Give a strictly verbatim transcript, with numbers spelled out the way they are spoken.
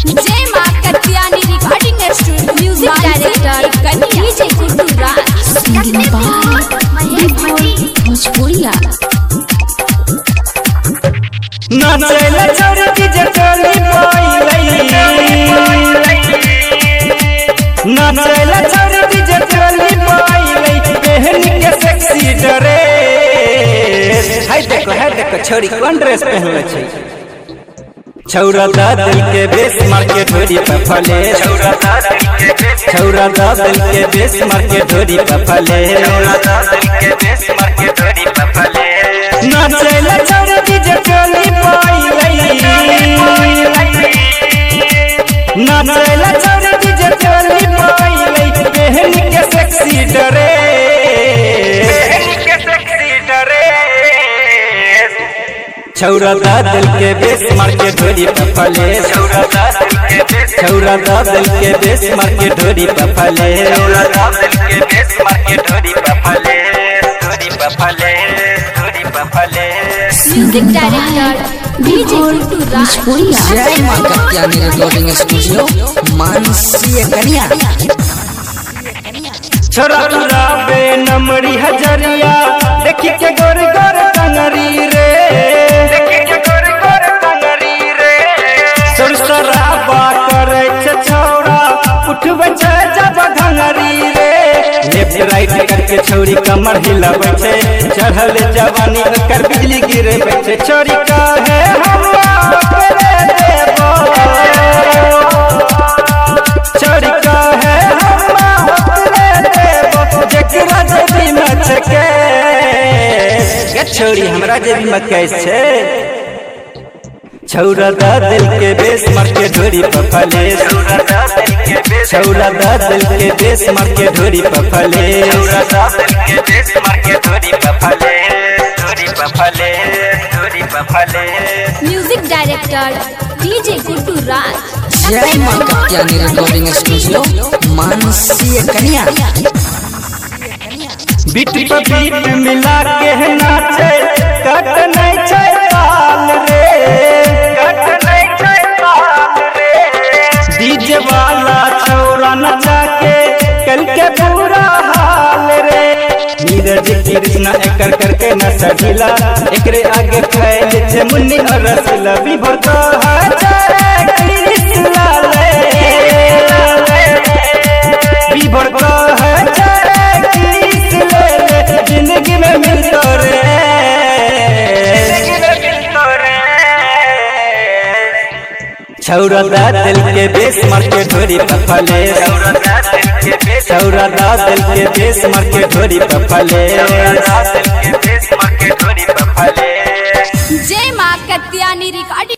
जय मां Katyani recording studio music director DJ Guddu Raj singing by Bhojpuriya नाचैला छोड़ डीजे टोली पाइलै नाचैला छोड़ डीजे टोली पाइलै पहन के सेक्सी ड्रेस हाय देखो हाय देखो छोरी कौन ड्रेस पहनले छै छौरा दादल के बेस मार के ढोरी पे फले छौरा दादल के बेस छौरा दादल के बेस मार के ढोरी पे फले छौरा दादल के बेस मार के ढोरी पे फले नाचैला छोड़ डीजे टोली पाइलै नाचैला छोड़ डीजे टोली पाइलै पहन के सेक्सी ड्रेस पहन के सेक्सी ड्रेस छौरा दादल के बेस मार के ढोरी पे फले छौरा दादल के बेस छौरा दादल के बेस मार के ढोरी पे फले छौरा दादल के बेस मार के ढोरी पे फले ढोरी पे फले ढोरी पे फले music director DJ Guddu Raj Bhojpuriya जय मां कत्यानी रिकॉर्डिंग स्टूडियो मानसी कन्या छोरा उड़ावे नमरी हजरिया देखी के गोर गोर टंगरी रे देखी के गोर गोर टंगरी रे सुरसराबा करे छ छौरा उठवे छ जब घंगरी रे लेफ्ट राइट करके छौरी कमर हिलावे छै चढ़ल जवानी कर बिजली गिरे छै छोरी काहे हमरा करे देबो छोरी काहे हमरा करे देबो जेकरा जेबी में छै के छोरी हमरा जेबी में कैस छै छौरा दादल के बेस मार के ढोरी पे फले छौरा दादल के बेस छौरा दादल के बेस मार के ढोरी पे फले छौरा दादल के बेस मार के ढोरी पे फले ढोरी पे फले ढोरी पे फले music director DJ Guddu Raj जय मां कत्यानी रिकॉर्डिंग स्टूडियो मानसी कन्या बीट पे बीट मिला के नाचे कट नहीं छै ताल रे कट नहीं छै ताल रे डीजे वाला छौरा नचा के कल के पूरा हाल रे नीरज कृष्णा एकर करके न सजिला एकरे आगे फैल छै मुन्नी और रसला विभोर तो है कृष्णा ले विभोर तो है जिंदगी में मिलतो रे छौरा दादल के बेस मार के ढोरी पे फले छौरा दादल के बेस छौरा दादल के बेस मार के ढोरी पे फले छौरा दादल के बेस